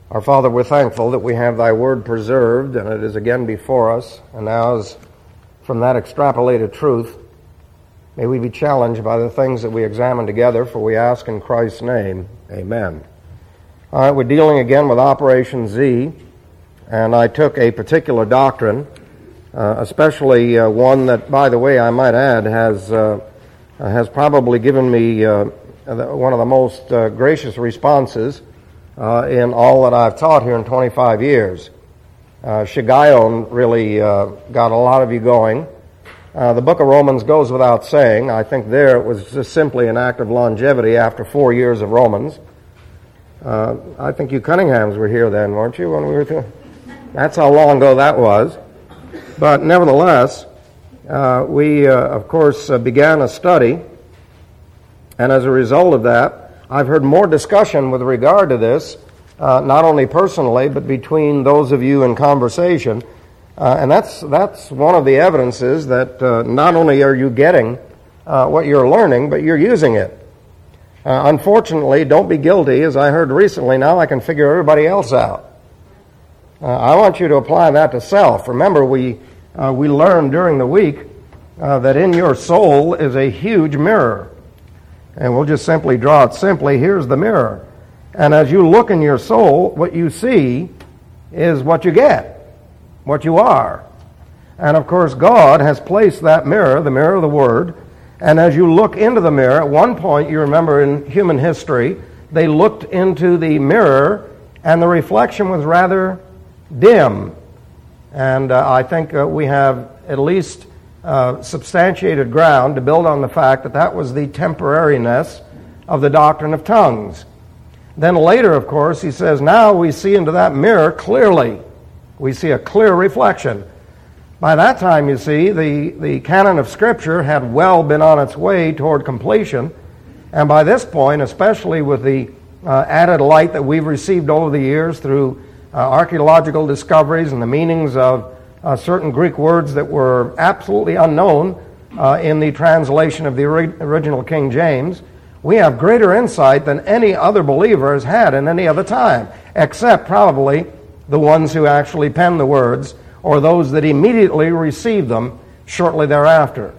Our Father, we're thankful that we have Thy Word preserved, and it is again before us. And now, as from that extrapolated truth, may we be challenged by the things that we examine together, for we ask in Christ's name, amen. All right, we're dealing again with Operation Z, and I took a particular doctrine, especially one that, by the way, I might add, has probably given me one of the most gracious responses in all that I've taught here in 25 years. Shiggaion really got a lot of you going. The book of Romans goes without saying. I think there it was just simply an act of longevity after 4 years of Romans. I think you Cunninghams were here then, weren't you, when we were through? That's how long ago that was. But nevertheless, we, of course, began a study, and as a result of that, I've heard more discussion with regard to this, not only personally, but between those of you in conversation. And that's one of the evidences that not only are you getting what you're learning, but you're using it. Unfortunately, don't be guilty. As I heard recently, now I can figure everybody else out. I want you to apply that to self. Remember, we learned during the week that in your soul is a huge mirror. And we'll just simply draw it simply. Here's the mirror. And as you look in your soul, what you see is what you get, what you are. And of course, God has placed that mirror, the mirror of the Word, and as you look into the mirror, at one point, you remember in human history, they looked into the mirror and the reflection was rather dim. And I think we have at least substantiated ground to build on the fact that that was the temporariness of the doctrine of tongues. Then later, of course, he says, now we see into that mirror clearly. We see a clear reflection. By that time, you see, the canon of Scripture had well been on its way toward completion. And by this point, especially with the added light that we've received over the years through archaeological discoveries and the meanings of certain Greek words that were absolutely unknown in the translation of the original King James, we have greater insight than any other believer has had in any other time, except probably the ones who actually penned the words or those that immediately received them shortly thereafter.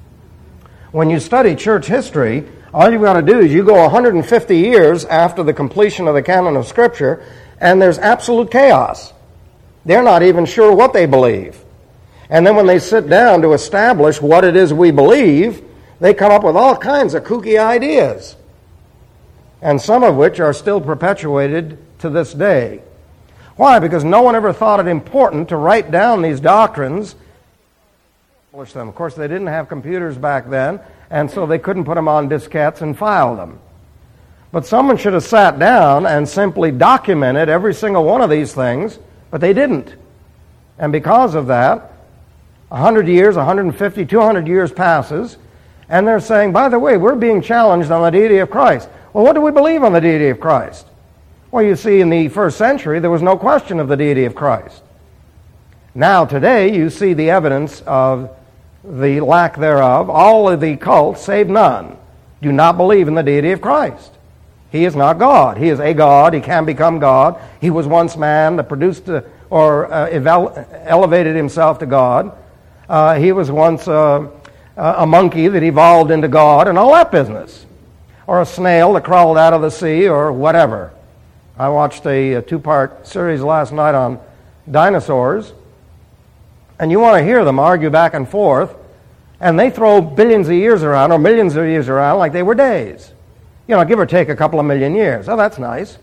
When you study church history, all you've got to do is you go 150 years after the completion of the canon of Scripture, and there's absolute chaos. They're not even sure what they believe. And then when they sit down to establish what it is we believe, they come up with all kinds of kooky ideas, and some of which are still perpetuated to this day. Why? Because no one ever thought it important to write down these doctrines, publish them. Of course, they didn't have computers back then, and so they couldn't put them on diskettes and file them. But someone should have sat down and simply documented every single one of these things, but they didn't. And because of that, 100 years, 150, 200 years passes, and they're saying, by the way, we're being challenged on the deity of Christ. Well, what do we believe on the deity of Christ? Well, you see, in the first century, there was no question of the deity of Christ. Now, today, you see the evidence of the lack thereof. All of the cults, save none, do not believe in the deity of Christ. He is not God. He is a God. He can become God. He was once man that produced elevated himself to God. He was once a monkey that evolved into God and all that business. Or a snail that crawled out of the sea or whatever. I watched a two-part series last night on dinosaurs, and you want to hear them argue back and forth, and they throw billions of years around or millions of years around like they were days. You know, give or take a couple of million years. Oh, that's nice.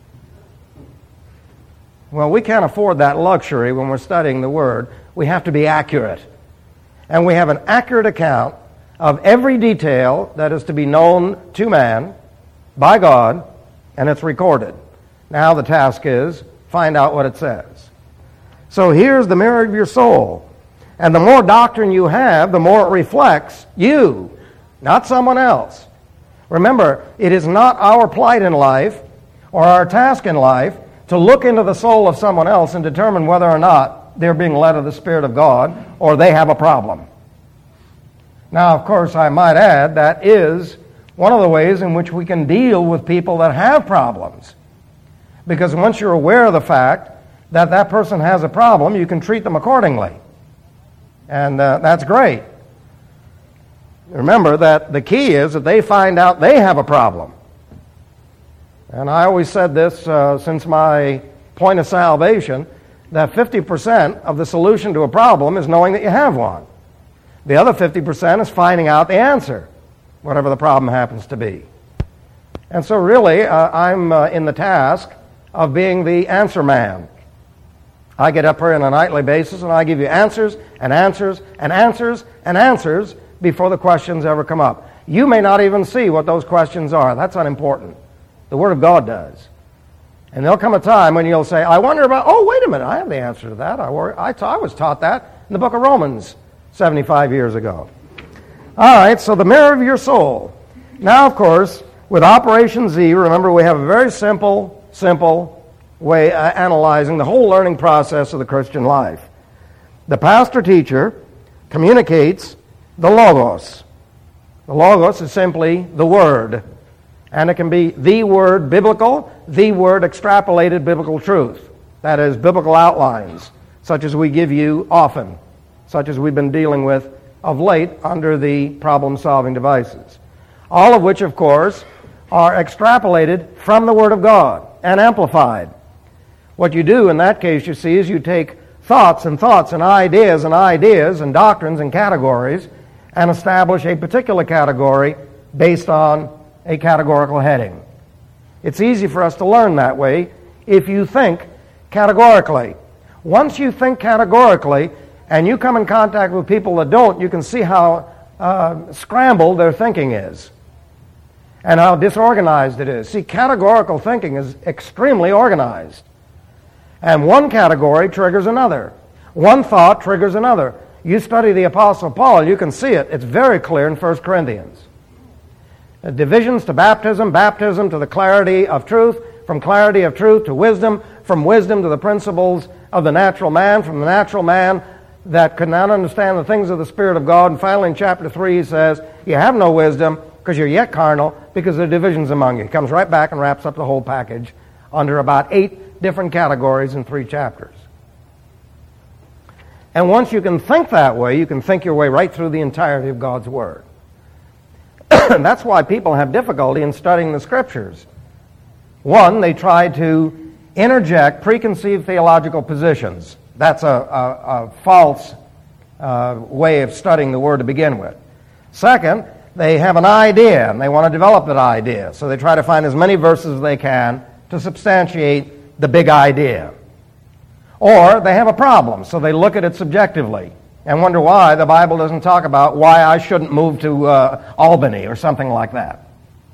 Well, we can't afford that luxury when we're studying the Word. We have to be accurate. And we have an accurate account of every detail that is to be known to man by God, and it's recorded. Now the task is, find out what it says. So here's the mirror of your soul. And the more doctrine you have, the more it reflects you, not someone else. Remember, it is not our plight in life or our task in life to look into the soul of someone else and determine whether or not they're being led of the Spirit of God or they have a problem. Now, of course, I might add, that is one of the ways in which we can deal with people that have problems. Because once you're aware of the fact that that person has a problem, you can treat them accordingly. And that's great. Remember that the key is that they find out they have a problem. And I always said this since my point of salvation, that 50% of the solution to a problem is knowing that you have one. The other 50% is finding out the answer, whatever the problem happens to be. And so really, I'm in the task of being the answer man. I get up here on a nightly basis and I give you answers and answers and answers and answers before the questions ever come up. You may not even see what those questions are. That's unimportant. The Word of God does. And there'll come a time when you'll say, I wonder about, oh, wait a minute, I have the answer to that. I was taught that in the book of Romans 75 years ago. All right, so the mirror of your soul. Now, of course, with Operation Z, remember we have a very simple way analyzing the whole learning process of the Christian life. The pastor-teacher communicates the Logos. The Logos is simply the Word. And it can be the word biblical, the word extrapolated biblical truth. That is, biblical outlines, such as we give you often, such as we've been dealing with of late under the problem-solving devices. All of which, of course, are extrapolated from the Word of God and amplified. What you do in that case, you see, is you take thoughts and ideas and doctrines and categories and establish a particular category based on a categorical heading. It's easy for us to learn that way if you think categorically. Once you think categorically and you come in contact with people that don't, you can see how scrambled their thinking is and how disorganized it is. See, categorical thinking is extremely organized. And one category triggers another. One thought triggers another. You study the Apostle Paul, you can see it. It's very clear in 1 Corinthians. Divisions to baptism, baptism to the clarity of truth, from clarity of truth to wisdom, from wisdom to the principles of the natural man, from the natural man that could not understand the things of the Spirit of God. And finally in chapter 3 he says, you have no wisdom because you're yet carnal, because there are divisions among you. He comes right back and wraps up the whole package under about 8 different categories in 3 chapters. And once you can think that way, you can think your way right through the entirety of God's Word. That's why people have difficulty in studying the Scriptures. One, they try to interject preconceived theological positions. That's a false way of studying the Word to begin with. Second, they have an idea, and they want to develop that idea. So they try to find as many verses as they can to substantiate the big idea. Or they have a problem, so they look at it subjectively and wonder why the Bible doesn't talk about why I shouldn't move to Albany or something like that.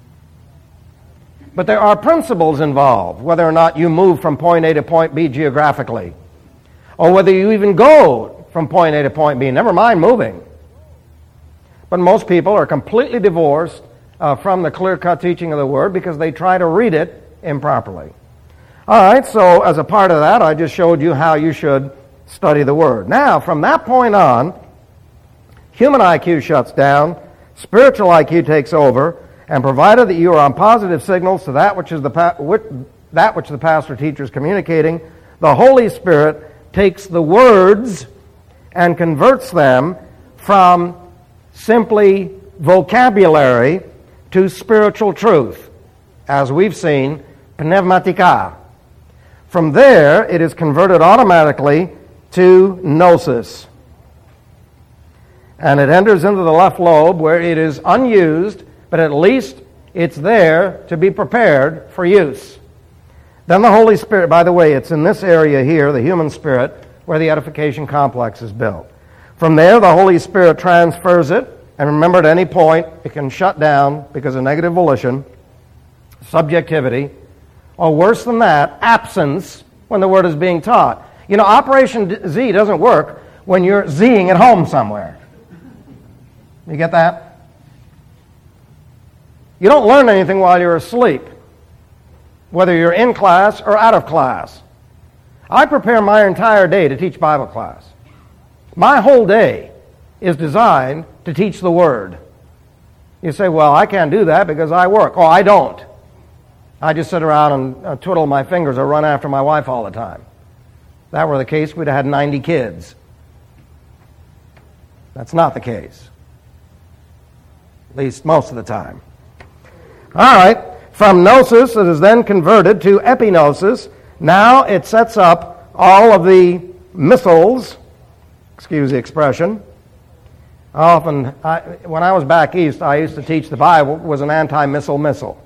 But there are principles involved, whether or not you move from point A to point B geographically, or whether you even go from point A to point B, never mind moving. But most people are completely divorced from the clear-cut teaching of the Word because they try to read it improperly. All right, so as a part of that, I just showed you how you should study the Word. Now, from that point on, human IQ shuts down, spiritual IQ takes over, and provided that you are on positive signals to that which the pastor teacher is communicating, the Holy Spirit takes the words and converts them from simply vocabulary to spiritual truth, as we've seen, pneumatika. From there, it is converted automatically to gnosis. And it enters into the left lobe where it is unused, but at least it's there to be prepared for use. Then the Holy Spirit, by the way, it's in this area here, the human spirit, where the edification complex is built. From there, the Holy Spirit transfers it, and remember, at any point, it can shut down because of negative volition, subjectivity, or worse than that, absence when the Word is being taught. You know, Operation Z doesn't work when you're Zing at home somewhere. You get that? You don't learn anything while you're asleep, whether you're in class or out of class. I prepare my entire day to teach Bible class. My whole day is designed to teach the Word. You say, well, I can't do that because I work. Oh, I don't. I just sit around and twiddle my fingers or run after my wife all the time. If that were the case, we'd have had 90 kids. That's not the case. At least most of the time. All right. From gnosis, it is then converted to epignosis. Now it sets up all of the missiles, excuse the expression. When I was back east, I used to teach the Bible was an anti-missile missile.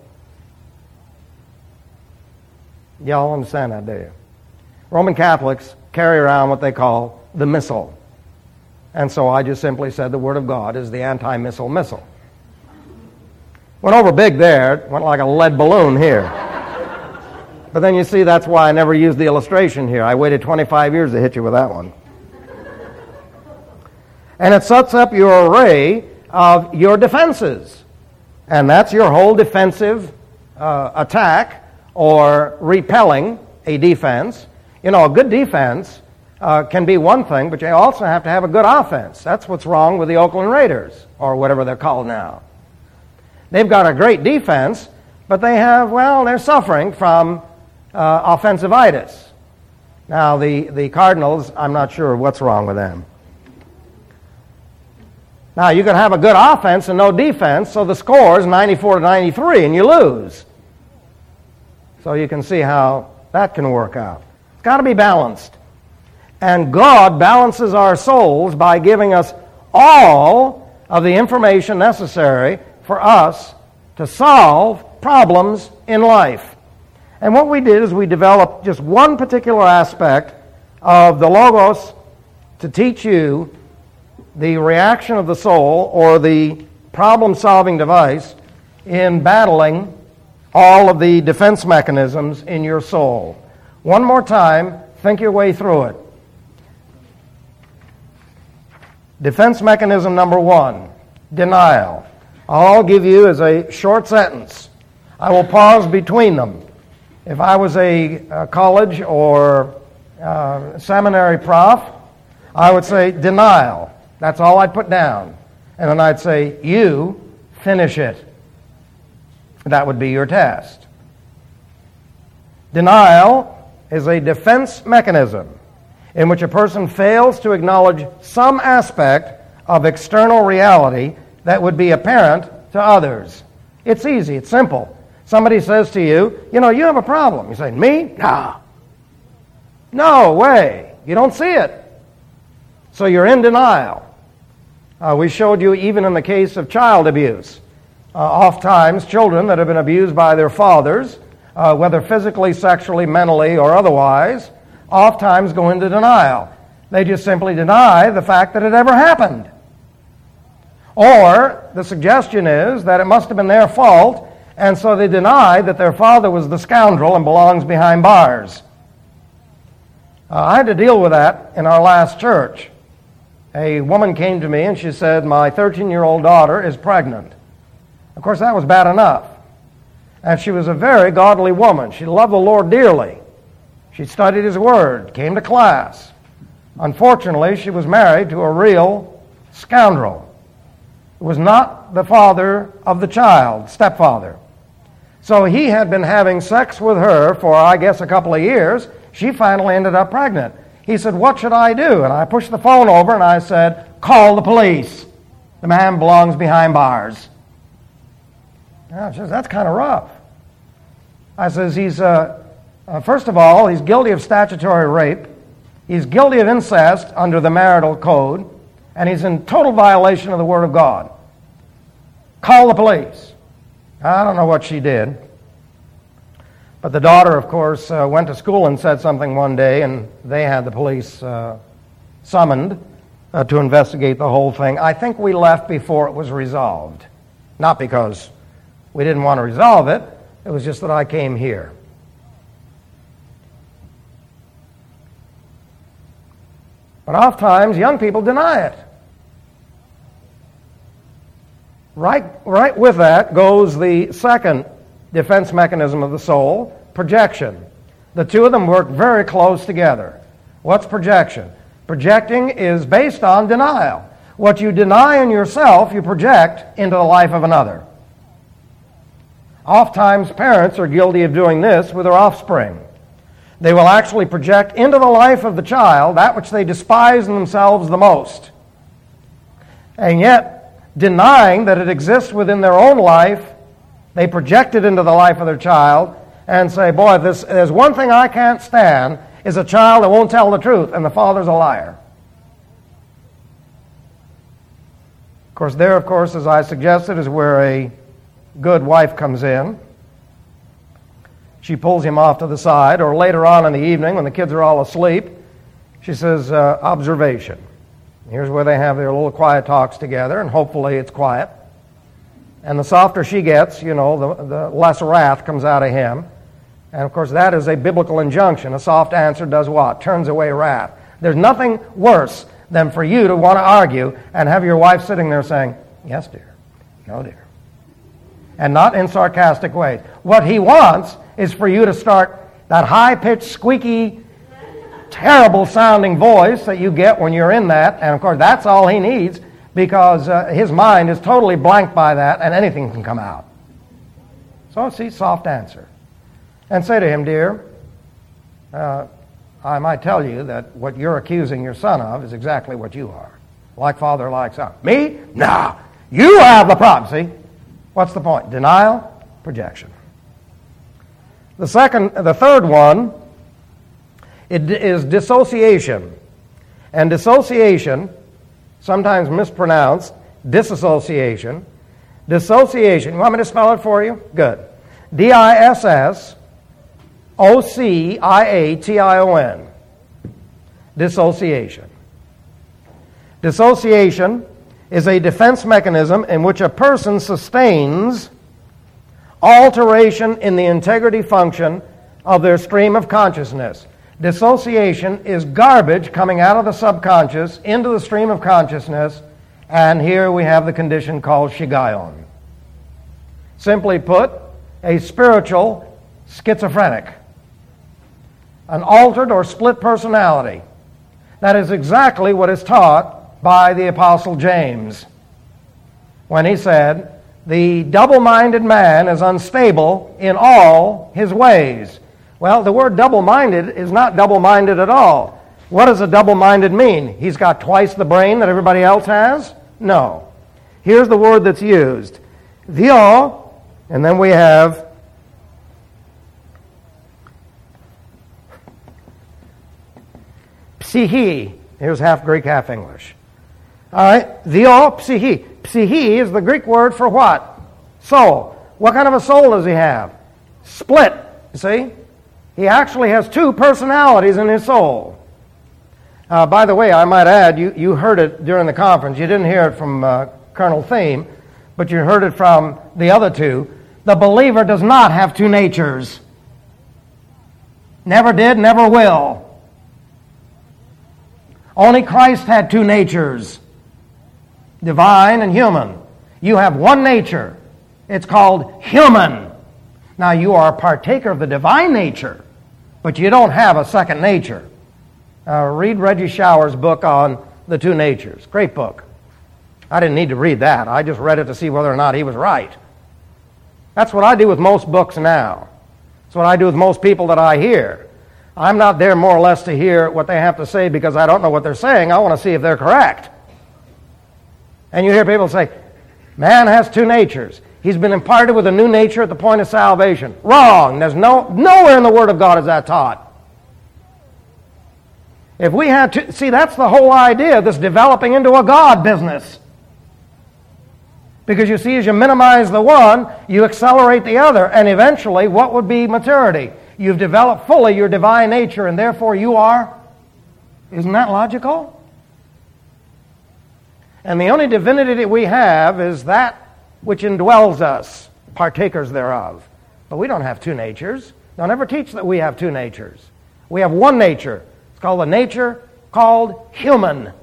Y'all understand that, do you? Roman Catholics carry around what they call the missile. And so I just simply said the Word of God is the anti-missile missile. Went over big there, went like a lead balloon here. But then you see that's why I never used the illustration here. I waited 25 years to hit you with that one. And it sets up your array of your defenses. And that's your whole defensive attack or repelling a defense. You know, a good defense can be one thing, but you also have to have a good offense. That's what's wrong with the Oakland Raiders, or whatever they're called now. They've got a great defense, but they're suffering from offensivitis. Now, the Cardinals, I'm not sure what's wrong with them. Now, you can have a good offense and no defense, so the score is 94-93, and you lose. So you can see how that can work out. It's got to be balanced. And God balances our souls by giving us all of the information necessary for us to solve problems in life. And what we did is we developed just one particular aspect of the Logos to teach you the reaction of the soul or the problem-solving device in battling all of the defense mechanisms in your soul. One more time, think your way through it. Defense mechanism number 1, denial. I'll give you as a short sentence. I will pause between them. If I was a college or seminary prof, I would say denial. That's all I'd put down. And then I'd say, you finish it. That would be your test. Denial is a defense mechanism in which a person fails to acknowledge some aspect of external reality that would be apparent to others. It's easy. It's simple. Somebody says to you, you have a problem. You say, me? Nah. No way. You don't see it. So you're in denial. We showed you even in the case of child abuse. Oftentimes, children that have been abused by their fathers, whether physically, sexually, mentally, or otherwise, oftentimes go into denial. They just simply deny the fact that it ever happened. Or the suggestion is that it must have been their fault, and so they deny that their father was the scoundrel and belongs behind bars. I had to deal with that in our last church. A woman came to me and she said, my 13-year-old daughter is pregnant. Of course, that was bad enough. And she was a very godly woman. She loved the Lord dearly. She studied His Word, came to class. Unfortunately, she was married to a real scoundrel. It was not the father of the child, stepfather. So he had been having sex with her for, I guess, a couple of years. She finally ended up pregnant. He said, what should I do? And I pushed the phone over and I said, call the police. The man belongs behind bars. Now, she says, that's kind of rough. I says, he's, first of all, he's guilty of statutory rape. He's guilty of incest under the marital code. And he's in total violation of the Word of God. Call the police. I don't know what she did. But the daughter, of course, went to school and said something one day, and they had the police summoned to investigate the whole thing. I think we left before it was resolved. Not because we didn't want to resolve it. It was just that I came here. But oftentimes, young people deny it. Right with that goes the second defense mechanism of the soul, projection. The two of them work very close together. What's projection? Projecting is based on denial. What you deny in yourself, you project into the life of another. Oftentimes, parents are guilty of doing this with their offspring. They will actually project into the life of the child that which they despise in themselves the most. And yet, denying that it exists within their own life, they project it into the life of their child and say, boy, there's one thing I can't stand is a child that won't tell the truth, and the father's a liar. Of course, as I suggested, is where a good wife comes in. She pulls him off to the side, or later on in the evening when the kids are all asleep, she says, observation. Here's where they have their little quiet talks together, and hopefully it's quiet. And the softer she gets, the less wrath comes out of him. And of course, that is a biblical injunction. A soft answer does what? Turns away wrath. There's nothing worse than for you to want to argue and have your wife sitting there saying, yes, dear. No, dear. And not in sarcastic ways. What he wants is for you to start that high-pitched, squeaky, terrible-sounding voice that you get when you're in that. And of course, that's all he needs because his mind is totally blank by that and anything can come out. So, see, soft answer. And say to him, dear, I might tell you that what you're accusing your son of is exactly what you are. Like father, like son. Me? No. You have the problem. See? What's the point? Denial, projection. The third one, it is dissociation. And dissociation, sometimes mispronounced, disassociation. Dissociation. You want me to spell it for you? Good. D-I-S-S-O-C-I-A-T-I-O-N. Dissociation. Dissociation is a defense mechanism in which a person sustains alteration in the integrity function of their stream of consciousness. Dissociation is garbage coming out of the subconscious into the stream of consciousness, and here we have the condition called shigayon. Simply put, a spiritual schizophrenic, an altered or split personality. That is exactly what is taught by the Apostle James when he said, the double-minded man is unstable in all his ways. Well, the word double-minded is not double-minded at all. What does a double-minded mean? He's got twice the brain that everybody else has? No. Here's the word that's used. Dio, and then we have psyche. Here's half Greek, half English. All right, dio, psyche. Psyche is the Greek word for what? Soul. What kind of a soul does he have? Split, you see? He actually has two personalities in his soul. By the way, I might add, you heard it during the conference. You didn't hear it from Colonel Thiem, but you heard it from the other two. The believer does not have two natures. Never did, never will. Only Christ had two natures, divine and human. You have one nature. It's called human. Now, you are a partaker of the divine nature, but you don't have a second nature. Read Reggie Shower's book on the two natures. Great book. I didn't need to read that. I just read it to see whether or not he was right. That's what I do with most books now. That's what I do with most people that I hear. I'm not there more or less to hear what they have to say because I don't know what they're saying. I want to see if they're correct. And you hear people say, man has two natures. He's been imparted with a new nature at the point of salvation. Wrong. There's nowhere in the Word of God is that taught. If we had to, see, that's the whole idea of this developing into a God business. Because you see, as you minimize the one, you accelerate the other, and eventually, what would be maturity? You've developed fully your divine nature, and therefore you are. Isn't that logical? And the only divinity that we have is that which indwells us, partakers thereof. But we don't have two natures. Don't ever teach that we have two natures. We have one nature. It's called the nature called human.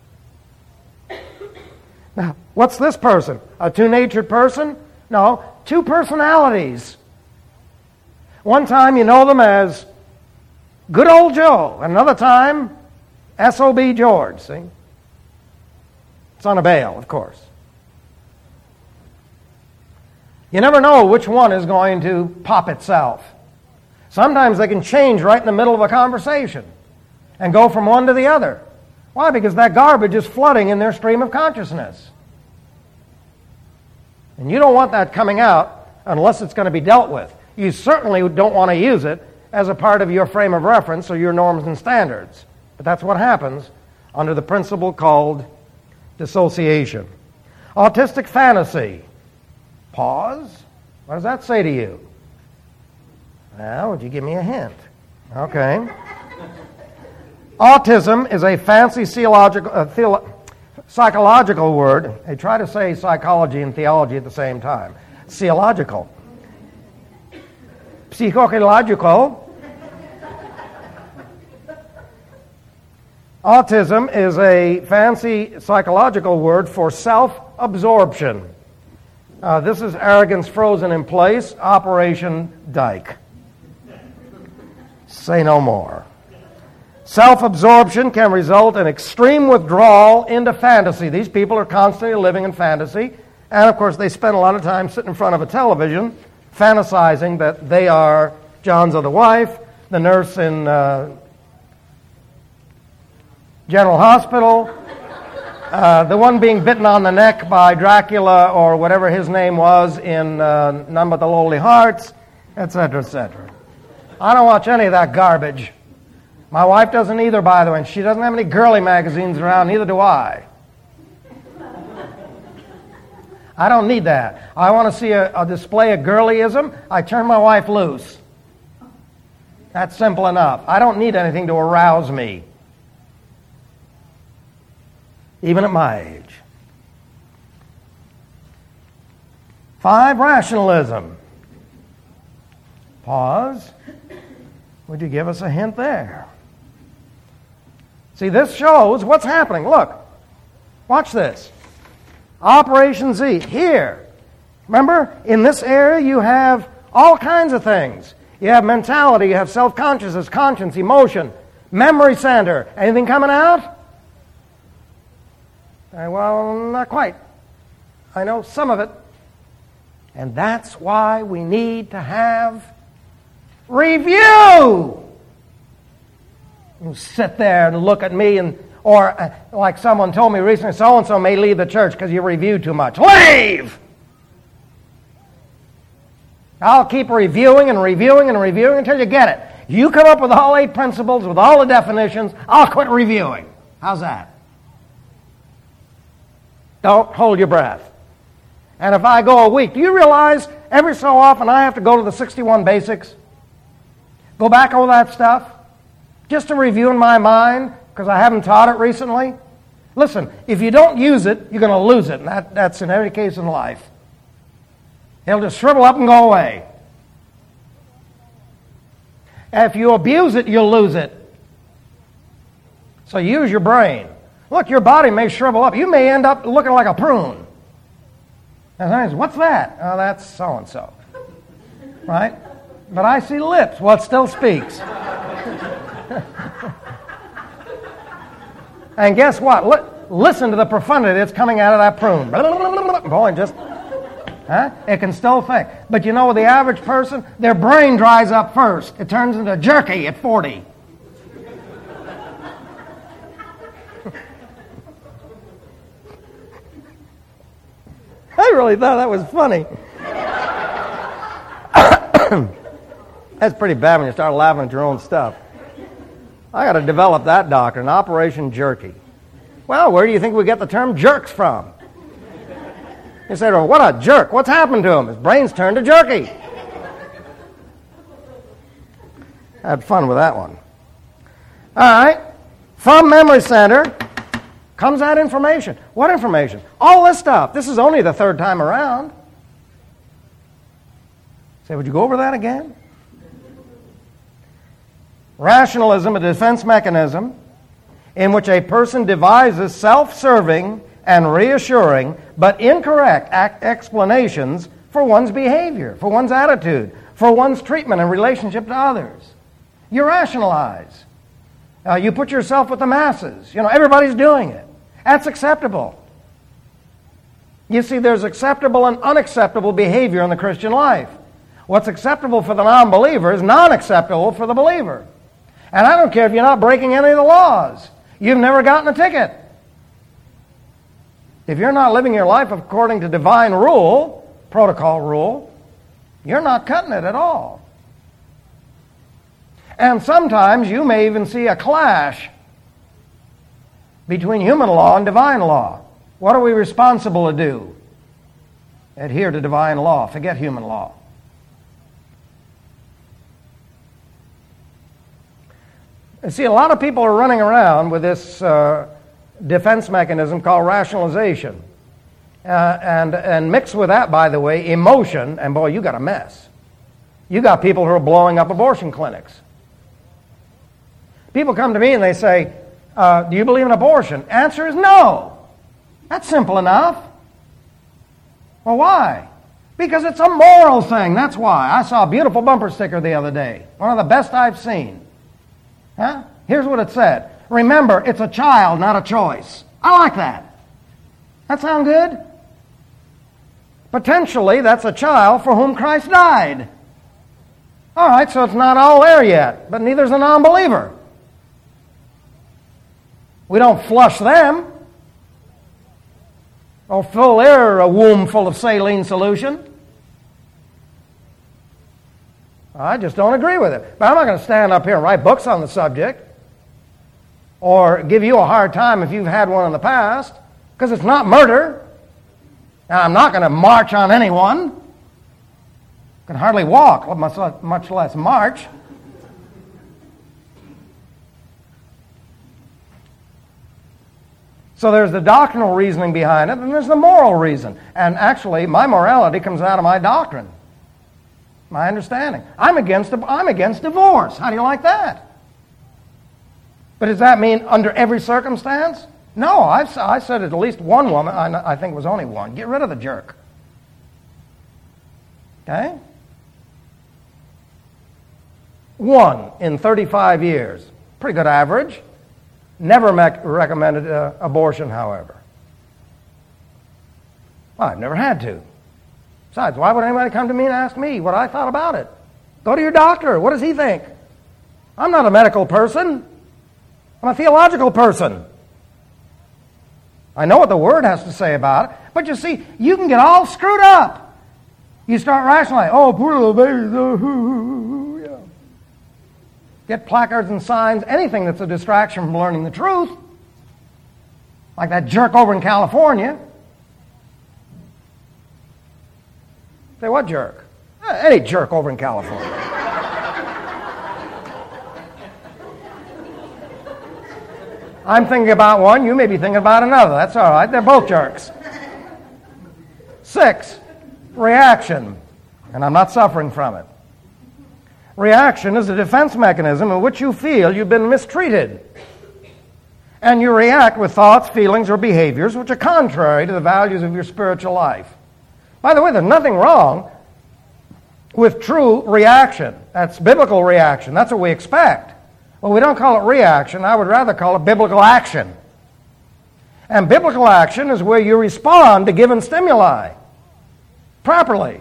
Now, what's this person? A two-natured person? No, two personalities. One time you know them as good old Joe. Another time, S.O.B. George, see? Son of Baal, of course. You never know which one is going to pop itself. Sometimes they can change right in the middle of a conversation and go from one to the other. Why? Because that garbage is flooding in their stream of consciousness. And you don't want that coming out unless it's going to be dealt with. You certainly don't want to use it as a part of your frame of reference or your norms and standards. But that's what happens under the principle called dissociation. Autistic fantasy. Pause. What does that say to you? Well, would you give me a hint? Okay. Autism is a fancy psychological word. They try to say psychology and theology at the same time. Theological. Psychological. Autism is a fancy psychological word for self-absorption. This is arrogance frozen in place, Operation Dyke. Say no more. Self-absorption can result in extreme withdrawal into fantasy. These people are constantly living in fantasy, and of course they spend a lot of time sitting in front of a television fantasizing that they are John's other wife, the nurse in General Hospital, the one being bitten on the neck by Dracula or whatever his name was in None But the Lowly Hearts, etc., etc. I don't watch any of that garbage. My wife doesn't either, by the way, and she doesn't have any girly magazines around, neither do I. I don't need that. I want to see a display of girlyism, I turn my wife loose. That's simple enough. I don't need anything to arouse me, even at my age. 5, rationalism. Pause. Would you give us a hint there? See, this shows what's happening. Look, watch this. Operation Z, here. Remember, in this area you have all kinds of things. You have mentality, you have self-consciousness, conscience, emotion, memory center. Anything coming out? Well, not quite. I know some of it. And that's why we need to have review. You sit there and look at me, or like someone told me recently, so-and-so may leave the church because you review too much. Leave! I'll keep reviewing and reviewing and reviewing until you get it. You come up with all 8 principles, with all the definitions, I'll quit reviewing. How's that? Don't hold your breath. And if I go a week, do you realize every so often I have to go to the 61 basics? Go back over that stuff? Just to review in my mind, because I haven't taught it recently. Listen, if you don't use it, you're going to lose it, and that's in every case in life. It'll just shrivel up and go away. And if you abuse it, you'll lose it. So use your brain. Look, your body may shrivel up. You may end up looking like a prune. And somebody says, what's that? Oh, that's so-and-so. Right? But I see lips. Well, it still speaks. And guess what? Listen to the profundity that's coming out of that prune. Boy, just, it can still think. But you know, the average person, their brain dries up first. It turns into jerky at 40. I really thought that was funny. That's pretty bad when you start laughing at your own stuff. I got to develop that doctrine, Operation Jerky. Well, where do you think we get the term jerks from? You say, well, what a jerk. What's happened to him? His brain's turned to jerky. I had fun with that one. All right. From memory center comes that information. What information? All this stuff. This is only the 3rd time around. Say, would you go over that again? Rationalism, a defense mechanism in which a person devises self-serving and reassuring but incorrect explanations for one's behavior, for one's attitude, for one's treatment and relationship to others. You rationalize. You put yourself with the masses. You know, everybody's doing it. That's acceptable. You see, there's acceptable and unacceptable behavior in the Christian life. What's acceptable for the non-believer is non-acceptable for the believer. And I don't care if you're not breaking any of the laws. You've never gotten a ticket. If you're not living your life according to divine rule, protocol rule, you're not cutting it at all. And sometimes you may even see a clash between human law and divine law. What are we responsible to do? Adhere to divine law. Forget human law. And see, a lot of people are running around with this defense mechanism called rationalization. And mixed with that, by the way, emotion, and boy, you got a mess. You got people who are blowing up abortion clinics. People come to me and they say, do you believe in abortion? Answer is no. That's simple enough. Well, why? Because it's a moral thing, that's why. I saw a beautiful bumper sticker the other day. One of the best I've seen. Huh? Here's what it said. Remember, it's a child, not a choice. I like that. That sound good? Potentially, that's a child for whom Christ died. All right, so it's not all there yet, but neither's a non-believer. We don't flush them or fill their womb full of saline solution. I just don't agree with it. But I'm not going to stand up here and write books on the subject or give you a hard time if you've had one in the past, because it's not murder. Now, I'm not going to march on anyone. I can hardly walk, much less march. So there's the doctrinal reasoning behind it, and there's the moral reason. And actually, my morality comes out of my doctrine, my understanding. I'm against divorce. How do you like that? But does that mean under every circumstance? No, I said at least one woman, I think it was only one, get rid of the jerk. Okay? One in 35 years. Pretty good average. Never recommended abortion, however. Well, I've never had to. Besides, why would anybody come to me and ask me what I thought about it? Go to your doctor. What does he think? I'm not a medical person. I'm a theological person. I know what the Word has to say about it, but you see, you can get all screwed up. You start rationalizing, oh, poor little baby. Yeah. Get placards and signs, anything that's a distraction from learning the truth. Like that jerk over in California. Say, what jerk? Any jerk over in California. I'm thinking about one, you may be thinking about another. That's all right, they're both jerks. 6, reaction. And I'm not suffering from it. Reaction is a defense mechanism in which you feel you've been mistreated. And you react with thoughts, feelings, or behaviors which are contrary to the values of your spiritual life. By the way, there's nothing wrong with true reaction. That's biblical reaction. That's what we expect. Well, we don't call it reaction. I would rather call it biblical action. And biblical action is where you respond to given stimuli properly.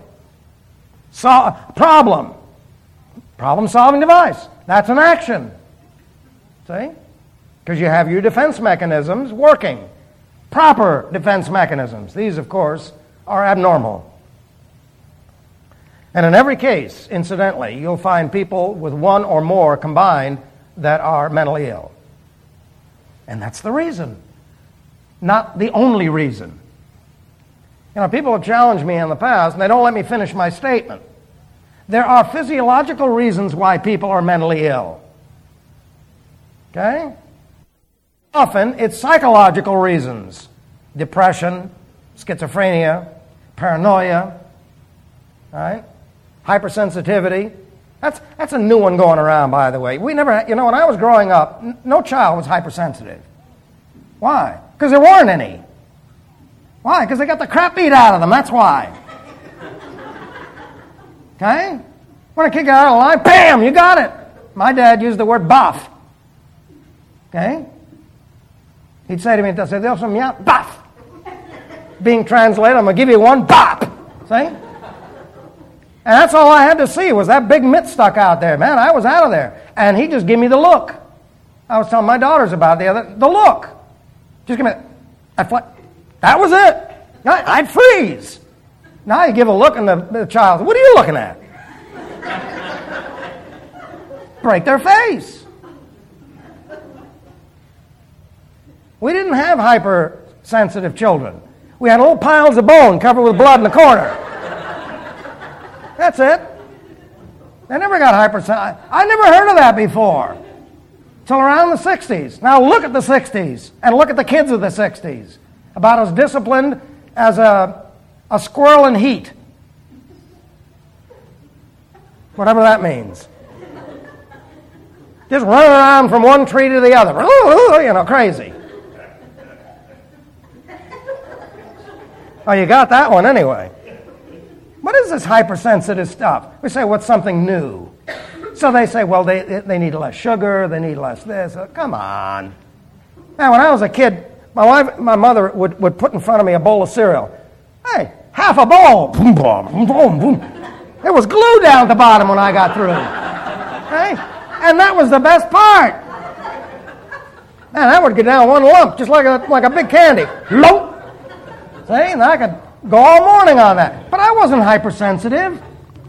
Problem-solving device. That's an action. See? Because you have your defense mechanisms working. Proper defense mechanisms. These, of course, are abnormal. And in every case, incidentally, you'll find people with one or more combined that are mentally ill. And that's the reason. Not the only reason. You know, people have challenged me in the past, and they don't let me finish my statement. There are physiological reasons why people are mentally ill. Okay? Often, it's psychological reasons. Depression, schizophrenia, paranoia, right? Hypersensitivity. That's a new one going around, by the way. We never, when I was growing up, no child was hypersensitive. Why? Because there weren't any. Why? Because they got the crap beat out of them, that's why. Okay? When a kid got out of line, bam, you got it. My dad used the word buff. Okay? He'd say to me, buff. being translated. I'm going to give you one, bop. See? And that's all I had to see was that big mitt stuck out there. Man, I was out of there. And he just gave me the look. I was telling my daughters about the look. Just give me that was it. I'd freeze. Now you give a look and the child, what are you looking at? Break their face. We didn't have hypersensitive children. We had little piles of bone covered with blood in the corner. That's it. They never got hypersensitive. I never heard of that before. Till around the 60s. Now look at the 60s and look at the kids of the 60s. About as disciplined as a squirrel in heat. Whatever that means. Just running around from one tree to the other. Crazy. Oh, you got that one anyway. What is this hypersensitive stuff? We say, what's something new? So they say, well, they need less sugar, they need less this. Come on. Now, when I was a kid, my mother would put in front of me a bowl of cereal. Hey, half a bowl. Boom, boom, boom, boom. It was glued down at the bottom when I got through. Hey? And that was the best part. Man, that would get down one lump, just like a big candy. Lump. See, and I could go all morning on that. But I wasn't hypersensitive.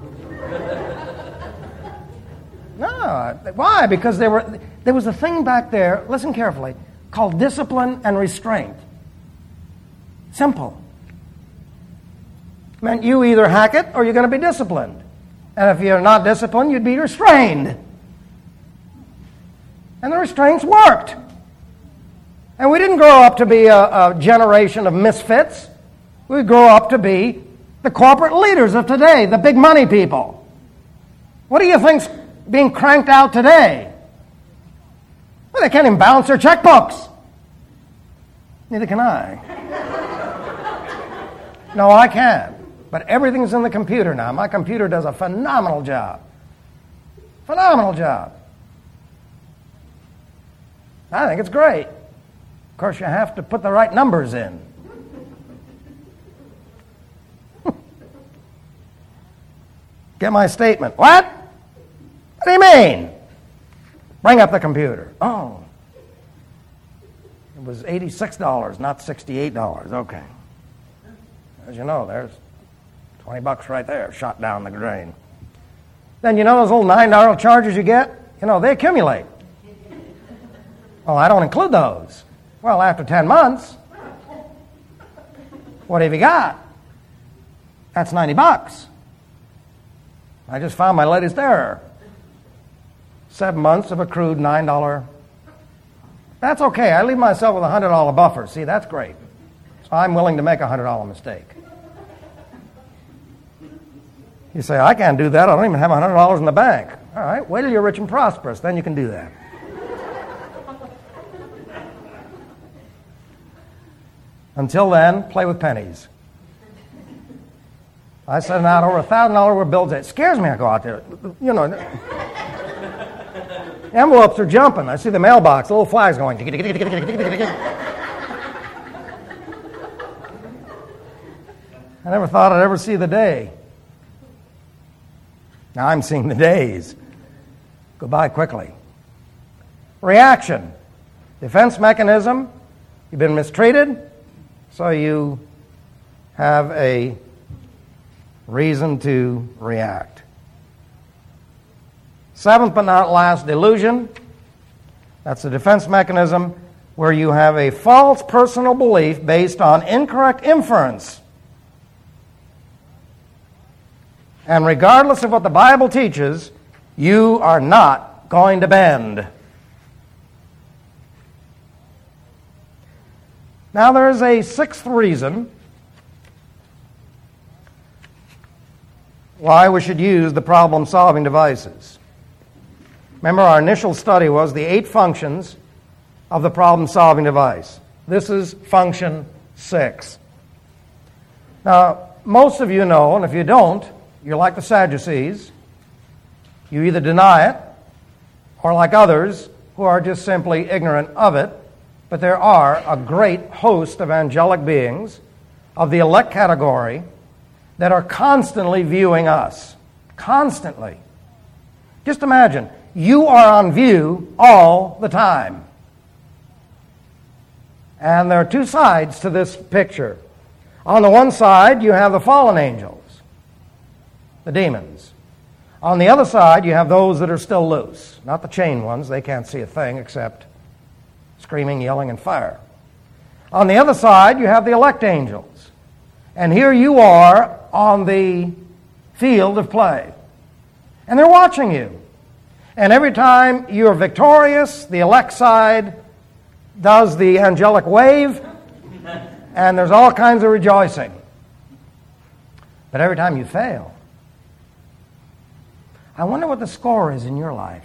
No. Why? Because there was a thing back there, listen carefully, called discipline and restraint. Simple. Meant you either hack it or you're going to be disciplined. And if you're not disciplined, you'd be restrained. And the restraints worked. And we didn't grow up to be a generation of misfits. We grew up to be the corporate leaders of today, the big money people. What do you think's being cranked out today? Well, they can't even balance their checkbooks. Neither can I. No, I can. But everything's in the computer now. My computer does a phenomenal job. Phenomenal job. I think it's great. Of course, you have to put the right numbers in. Get my statement. What? What do you mean? Bring up the computer. Oh. It was $86, not $68. Okay. As you know, there's $20 right there, shot down the drain. Then you know those little $9 charges you get? They accumulate. Oh, I don't include those. Well, after 10 months, what have you got? That's $90. I just found my latest error. 7 months of accrued $9. That's okay. I leave myself with a $100 buffer. See, that's great. So I'm willing to make a $100 mistake. You say, I can't do that. I don't even have $100 in the bank. All right, wait till you're rich and prosperous. Then you can do that. Until then, play with pennies. I send out over $1,000 worth of bills. It scares me. I go out there. Envelopes are jumping. I see the mailbox, the little flags going. I never thought I'd ever see the day. Now I'm seeing the days go by quickly. Reaction. Defense mechanism. You've been mistreated, so you have a reason to react. Seventh but not last, delusion. That's a defense mechanism where you have a false personal belief based on incorrect inference. And regardless of what the Bible teaches, you are not going to bend. Now there's a sixth reason why we should use the problem-solving devices. Remember, our initial study was the 8 functions of the problem-solving device. This is function 6. Now, most of you know, and if you don't, you're like the Sadducees. You either deny it, or like others who are just simply ignorant of it. But there are a great host of angelic beings, of the elect category that are constantly viewing us. Constantly. Just imagine, you are on view all the time. And there are two sides to this picture. On the one side, you have the fallen angels, the demons. On the other side, you have those that are still loose. Not the chained ones. They can't see a thing except screaming, yelling, and fire. On the other side, you have the elect angels. And here you are on the field of play. And they're watching you. And every time you're victorious, the elect side does the angelic wave, and there's all kinds of rejoicing. But every time you fail, I wonder what the score is in your life.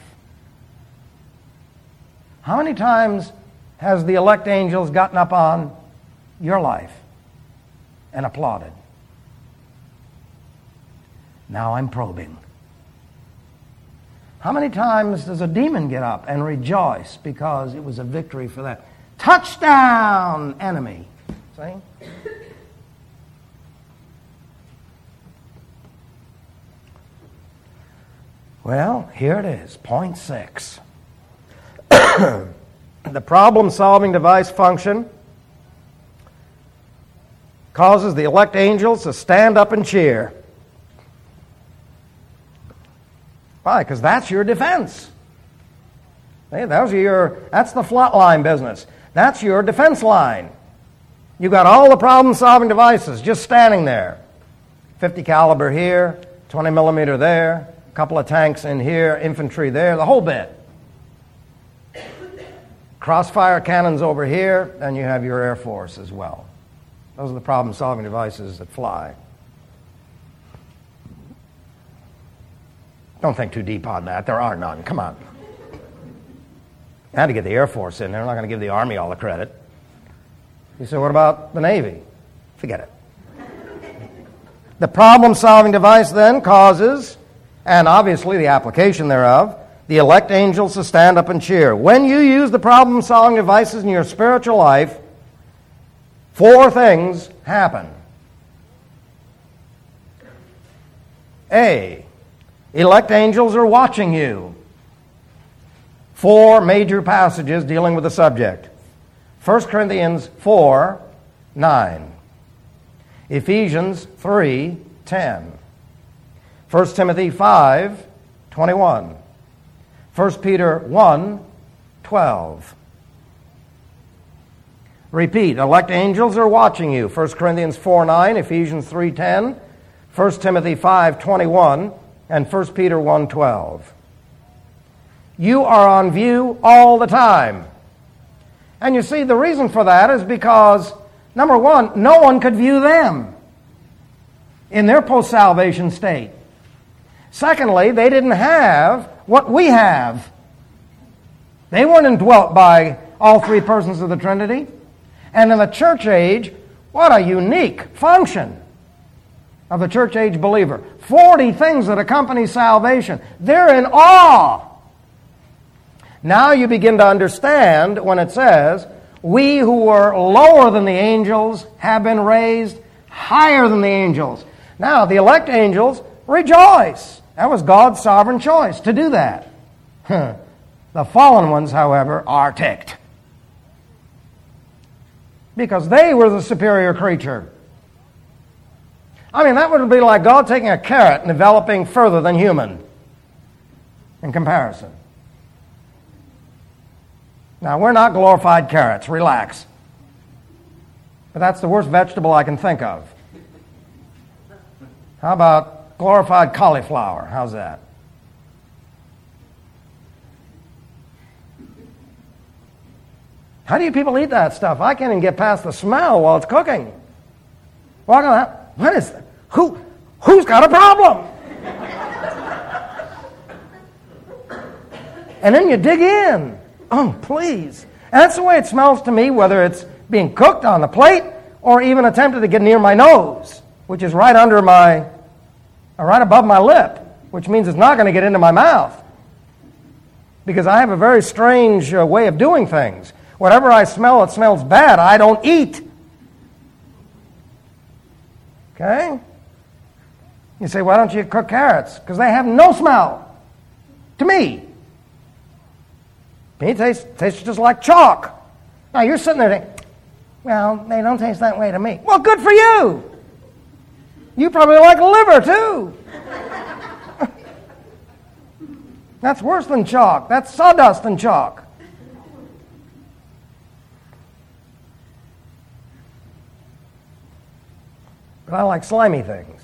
How many times has the elect angels gotten up on your life and applauded? Now I'm probing. How many times does a demon get up and rejoice because it was a victory for that touchdown enemy? See? Well, here it is, point 6. The problem-solving device function causes the elect angels to stand up and cheer. Why? Because that's your defense. See, that's the flat line business. That's your defense line. You got all the problem-solving devices just standing there. 50 caliber here, 20 millimeter there, a couple of tanks in here, infantry there, the whole bit. Crossfire cannons over here, and you have your Air Force as well. Those are the problem-solving devices that fly. Don't think too deep on that. There are none. Come on. I had to get the Air Force in there. I'm not going to give the Army all the credit. You say, what about the Navy? Forget it. The problem-solving device then causes, and obviously the application thereof, the elect angels to stand up and cheer. When you use the problem-solving devices in your spiritual life, 4 things happen. A, elect angels are watching you. 4 major passages dealing with the subject. 1 Corinthians 4:9. Ephesians 3:10. 1 Timothy 5:21. 1 Peter 1:12. Repeat, elect angels are watching you. 1 Corinthians 4:9, Ephesians 3:10, 1 Timothy 5:21, and 1 Peter 1:12. You are on view all the time. And you see, the reason for that is because, number one, no one could view them in their post-salvation state. Secondly, they didn't have what we have. They weren't indwelt by all 3 persons of the Trinity. And in the church age, what a unique function of the church age believer. 40 things that accompany salvation. They're in awe. Now you begin to understand when it says, we who were lower than the angels have been raised higher than the angels. Now, the elect angels rejoice. That was God's sovereign choice to do that. The fallen ones, however, are ticked. Because they were the superior creature. I mean, that would be like God taking a carrot and developing further than human in comparison. Now, we're not glorified carrots. Relax. But that's the worst vegetable I can think of. How about glorified cauliflower? How's that? How do you people eat that stuff? I can't even get past the smell while it's cooking. What is that? Who's got a problem? And then you dig in. Oh, please. And that's the way it smells to me, whether it's being cooked on the plate or even attempted to get near my nose, which is right above my lip, which means it's not going to get into my mouth. Because I have a very strange way of doing things. Whatever I smell, it smells bad, I don't eat. Okay? You say, why don't you cook carrots? Because they have no smell. To me. It tastes just like chalk. Now you're sitting there thinking, well, they don't taste that way to me. Well, good for you. You probably like liver too. That's worse than chalk. That's sawdust and chalk. But I like slimy things.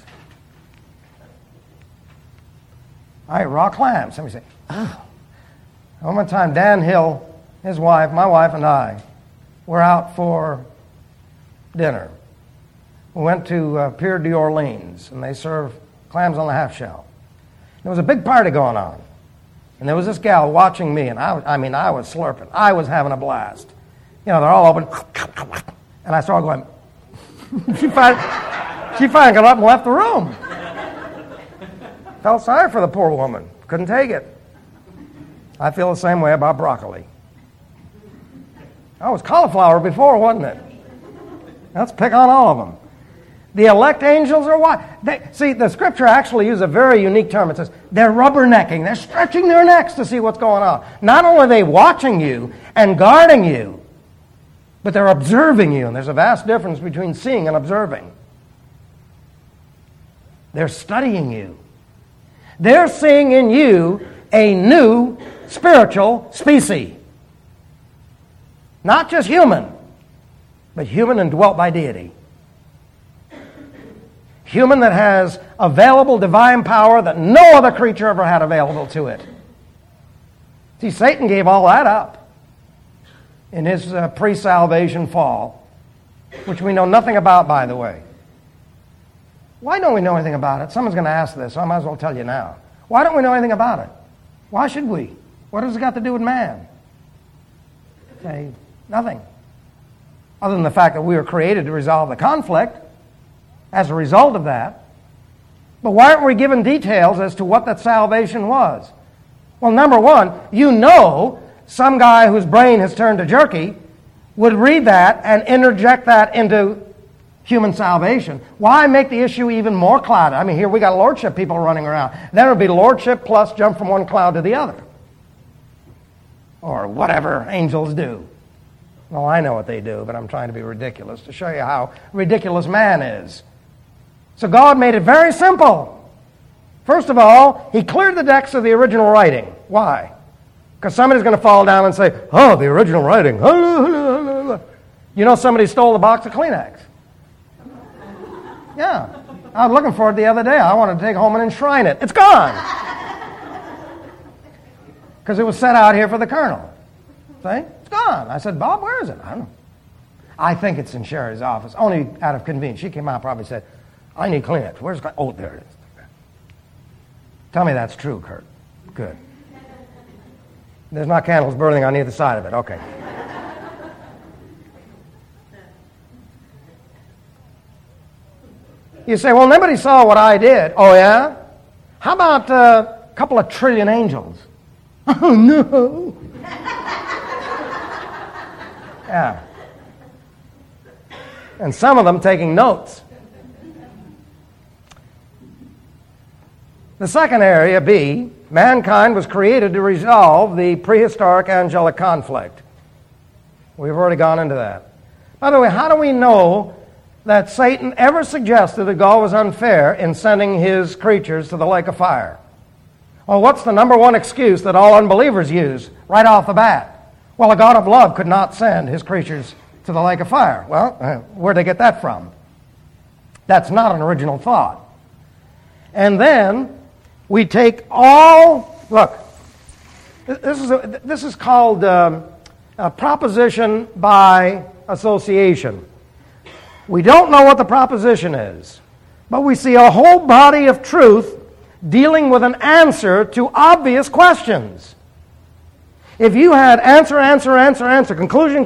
I eat raw clams. Somebody say, oh. One time, Dan Hill, his wife, my wife, and I were out for dinner. We went to Pier d'Orleans, and they serve clams on the half shell. There was a big party going on, and there was this gal watching me, and I was slurping. I was having a blast. You know, they're all open, and I started going. She finally got up and left the room. Felt sorry for the poor woman. Couldn't take it. I feel the same way about broccoli. Oh, it was cauliflower before, wasn't it? Let's pick on all of them. The elect angels are what? See, the Scripture actually uses a very unique term. It says they're rubbernecking. They're stretching their necks to see what's going on. Not only are they watching you and guarding you, but they're observing you. And there's a vast difference between seeing and observing. They're studying you. They're seeing in you a new spiritual species. Not just human, but human and dwelt by deity. Human that has available divine power that no other creature ever had available to it. See, Satan gave all that up in his pre-salvation fall, which we know nothing about, by the way. Why don't we know anything about it? Someone's going to ask this, so I might as well tell you now. Why don't we know anything about it? Why should we? What has it got to do with man? Say, nothing. Other than the fact that we were created to resolve the conflict as a result of that. But why aren't we given details as to what that salvation was? Well, number one, you know some guy whose brain has turned to jerky would read that and interject that into human salvation. Why make the issue even more clouded? I mean, here we got lordship people running around. Then it would be lordship plus jump from one cloud to the other. Or whatever angels do. Well, I know what they do, but I'm trying to be ridiculous to show you how ridiculous man is. So God made it very simple. First of all, he cleared the decks of the original writing. Why? Because somebody's going to fall down and say, oh, the original writing. You know somebody stole a box of Kleenex. Yeah. I was looking for it the other day. I wanted to take it home and enshrine it. It's gone. Because it was set out here for the colonel. See? It's gone. I said, Bob, where is it? I don't know. I think it's in Sherry's office, only out of convenience. She came out and probably said, I need Kleenex. Where's Kleenex? Oh, there it is. Tell me that's true, Kurt. Good. There's not candles burning on either side of it. Okay. You say, well, nobody saw what I did. Oh, yeah? How about a couple of trillion angels? Oh, no. Yeah. And some of them taking notes. The second area, B, mankind was created to resolve the prehistoric angelic conflict. We've already gone into that. By the way, how do we know that Satan ever suggested that God was unfair in sending his creatures to the lake of fire? Well, what's the number one excuse that all unbelievers use right off the bat? Well, a God of love could not send his creatures to the lake of fire. Well, where'd they get that from? That's not an original thought. And then we take all, look, this is called a proposition by association. We don't know what the proposition is, but we see a whole body of truth dealing with an answer to obvious questions. If you had answer, conclusion,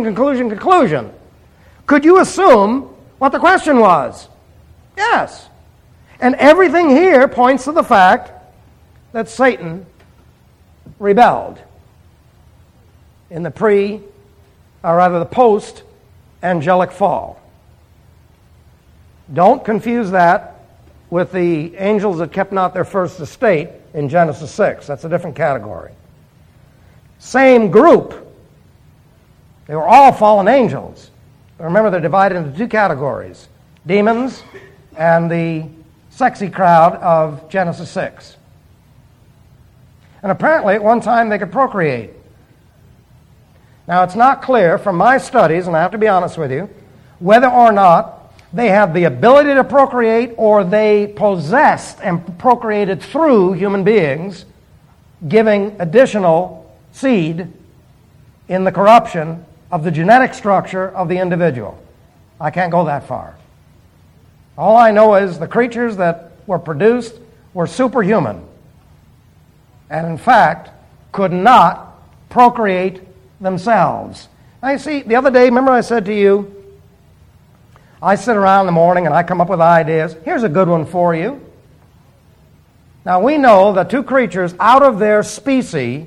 could you assume what the question was? Yes. And everything here points to the fact that Satan rebelled in the the post-angelic fall. Don't confuse that with the angels that kept not their first estate in Genesis 6. That's a different category. Same group. They were all fallen angels. Remember, they're divided into two categories: demons and the sexy crowd of Genesis 6. And apparently at one time they could procreate. Now, it's not clear from my studies, and I have to be honest with you, whether or not they have the ability to procreate or they possessed and procreated through human beings, giving additional seed in the corruption of the genetic structure of the individual. I can't go that far. All I know is the creatures that were produced were superhuman and, in fact, could not procreate themselves. Now, you see, the other day, remember I said to you, I sit around in the morning and I come up with ideas. Here's a good one for you. Now, we know that two creatures out of their species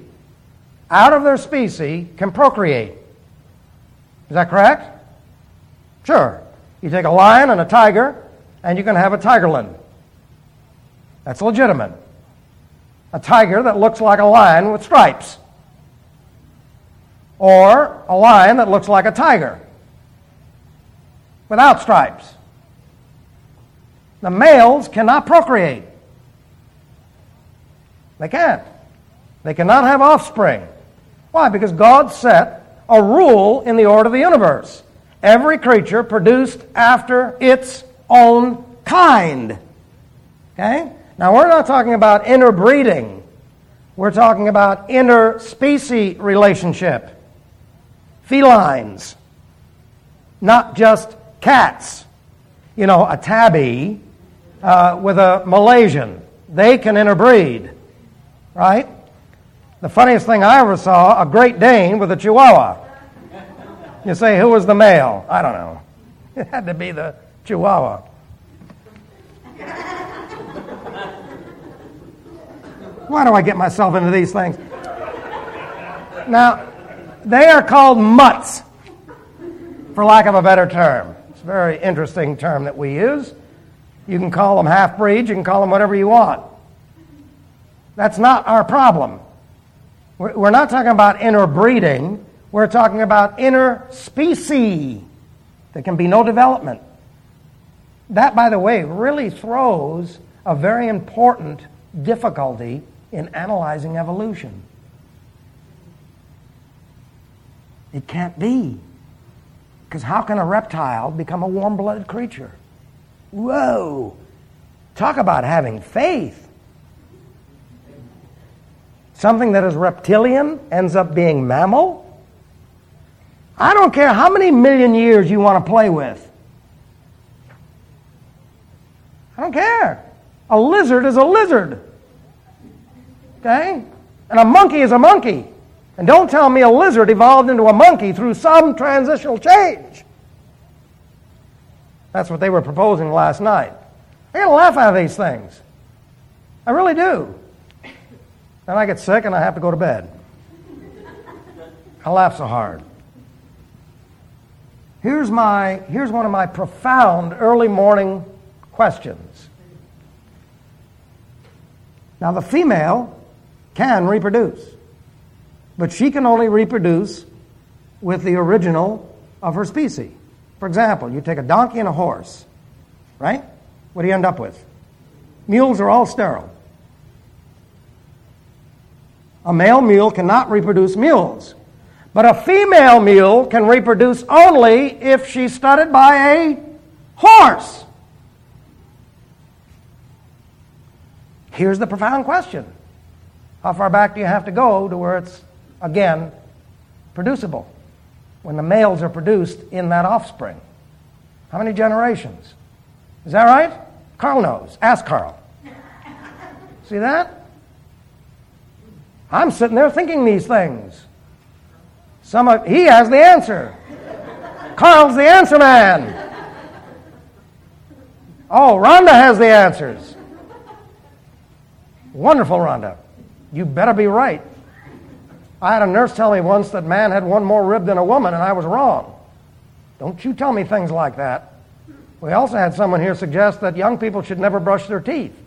can procreate. Is that correct? Sure. You take a lion and a tiger, and you can have a tigerlin. That's legitimate. A tiger that looks like a lion with stripes. Or a lion that looks like a tiger without stripes. The males cannot procreate. They can't. They cannot have offspring. Why? Because God set a rule in the order of the universe. Every creature produced after its own kind. Okay? Now, we're not talking about interbreeding. We're talking about interspecies relationship. Felines. Not just cats. You know, a tabby with a Malaysian. They can interbreed. Right? The funniest thing I ever saw, a Great Dane with a Chihuahua. You say, who was the male? I don't know. It had to be the Chihuahua. Why do I get myself into these things? Now, they are called mutts, for lack of a better term. It's a very interesting term that we use. You can call them half-breeds, you can call them whatever you want. That's not our problem. We're not talking about interbreeding. We're talking about interspecies. There can be no development. That, by the way, really throws a very important difficulty in analyzing evolution. It can't be. Because how can a reptile become a warm-blooded creature? Whoa! Talk about having faith. Something that is reptilian ends up being mammal? I don't care how many million years you want to play with. I don't care. A lizard is a lizard. Okay? And a monkey is a monkey. And don't tell me a lizard evolved into a monkey through some transitional change. That's what they were proposing last night. I get a laugh out of these things. I really do. Then I get sick and I have to go to bed. I laugh so hard. Here's one of my profound early morning questions. Now, the female can reproduce, but she can only reproduce with the original of her species. For example, you take a donkey and a horse, right? What do you end up with? Mules are all sterile. A male mule cannot reproduce mules. But a female mule can reproduce only if she's studded by a horse. Here's the profound question. How far back do you have to go to where it's, again, producible? When the males are produced in that offspring. How many generations? Is that right? Carl knows. Ask Carl. See that? I'm sitting there thinking these things. He has the answer. Carl's the answer man. Oh, Rhonda has the answers. Wonderful, Rhonda. You better be right. I had a nurse tell me once that man had one more rib than a woman, and I was wrong. Don't you tell me things like that. We also had someone here suggest that young people should never brush their teeth.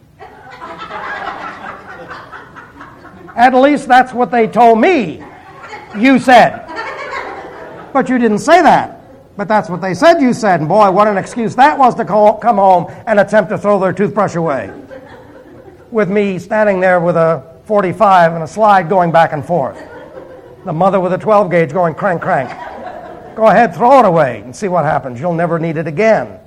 At least that's what they told me you said. But you didn't say that. But that's what they said you said. And boy, what an excuse that was to come home and attempt to throw their toothbrush away. With me standing there with a 45 and a slide going back and forth. The mother with a 12 gauge going crank, crank. Go ahead, throw it away and see what happens. You'll never need it again.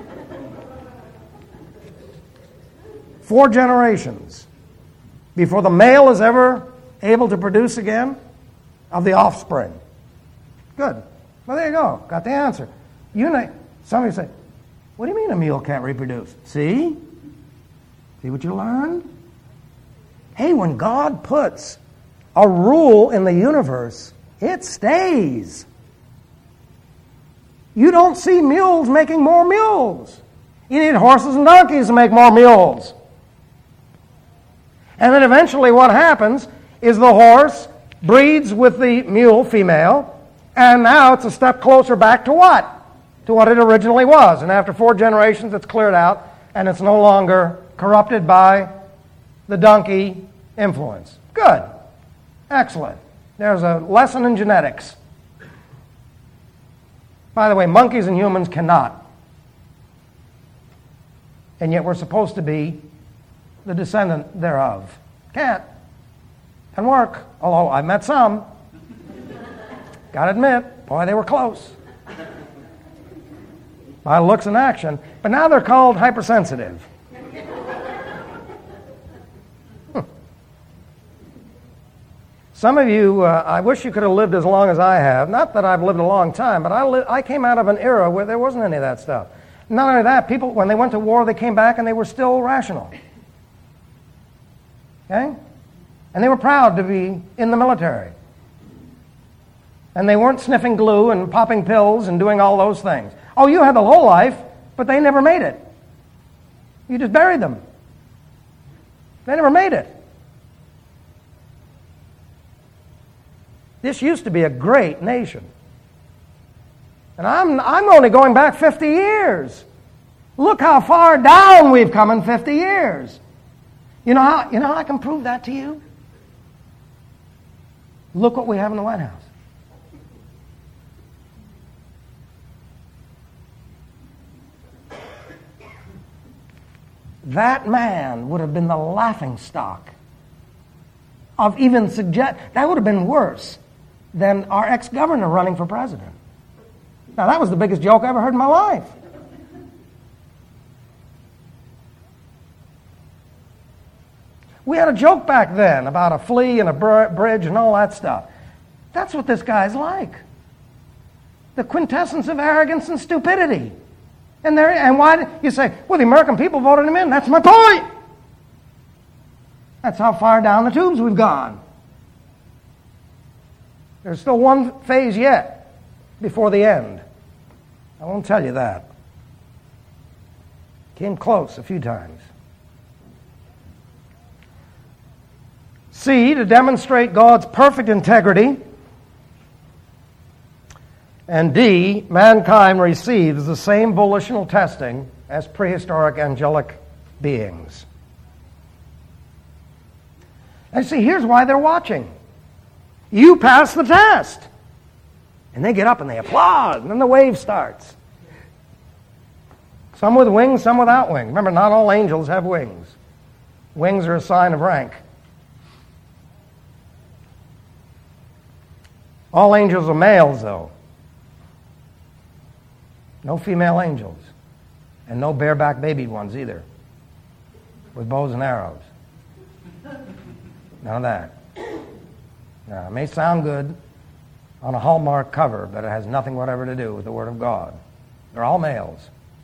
4 generations before the male is ever able to produce again of the offspring. Good. Well, there you go. Got the answer. Somebody say, what do you mean a mule can't reproduce? See? See what you learned? Hey, when God puts a rule in the universe, it stays. You don't see mules making more mules. You need horses and donkeys to make more mules. And then eventually what happens is the horse breeds with the mule female, and now it's a step closer back to what? To what it originally was. And after 4 generations, it's cleared out, and it's no longer corrupted by the donkey influence. Good. Excellent. There's a lesson in genetics. By the way, monkeys and humans cannot. And yet we're supposed to be the descendant thereof. Can't. And work. Although I met some. Gotta admit, boy, they were close. By looks and action. But now they're called hypersensitive. Some of you, I wish you could have lived as long as I have. Not that I've lived a long time, but I came out of an era where there wasn't any of that stuff. Not only that, people, when they went to war, they came back and they were still rational. Okay? And they were proud to be in the military. And they weren't sniffing glue and popping pills and doing all those things. Oh, you had the whole life, but they never made it. You just buried them. They never made it. This used to be a great nation. And I'm only going back 50 years. Look how far down we've come in 50 years. You know how I can prove that to you? Look what we have in the White House. That man would have been the laughingstock of even that would have been worse than our ex-governor running for president. Now, that was the biggest joke I ever heard in my life. We had a joke back then about a flea and a bridge and all that stuff. That's what this guy's like. The quintessence of arrogance and stupidity. And why you say, well, the American people voted him in. That's my point. That's how far down the tubes we've gone. There's still one phase yet before the end. I won't tell you that. Came close a few times. C, to demonstrate God's perfect integrity. And D, mankind receives the same volitional testing as prehistoric angelic beings. And see, here's why they're watching. You pass the test. And they get up and they applaud, and then the wave starts. Some with wings, some without wings. Remember, not all angels have wings. Wings are a sign of rank. All angels are males, though. No female angels. And no bareback baby ones either. With bows and arrows. None of that. Now, it may sound good on a Hallmark cover, but it has nothing whatever to do with the Word of God. They're all males.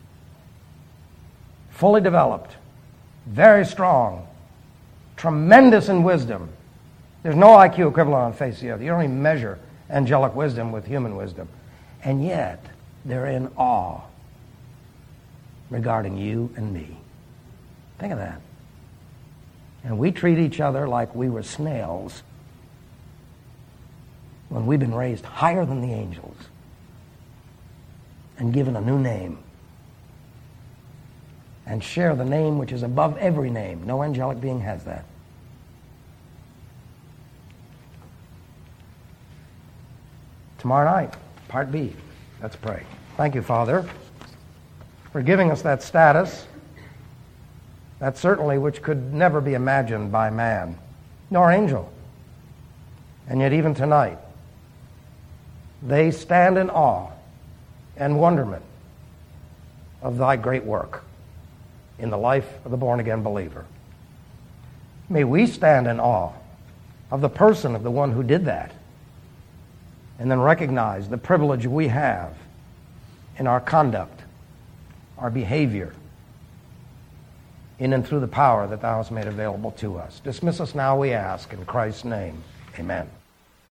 Fully developed. Very strong. Tremendous in wisdom. There's no IQ equivalent on the face of the earth. You don't even measure angelic wisdom with human wisdom. And yet, they're in awe regarding you and me. Think of that. And we treat each other like we were snails when we've been raised higher than the angels and given a new name. and share the name which is above every name. No angelic being has that. Tomorrow night, part B. Let's pray. Thank you, Father, for giving us that status, that certainly which could never be imagined by man, nor angel. And yet even tonight, they stand in awe and wonderment of thy great work in the life of the born-again believer. May we stand in awe of the person of the one who did that, and then recognize the privilege we have in our conduct, our behavior, in and through the power that thou hast made available to us. Dismiss us now, we ask, in Christ's name. Amen.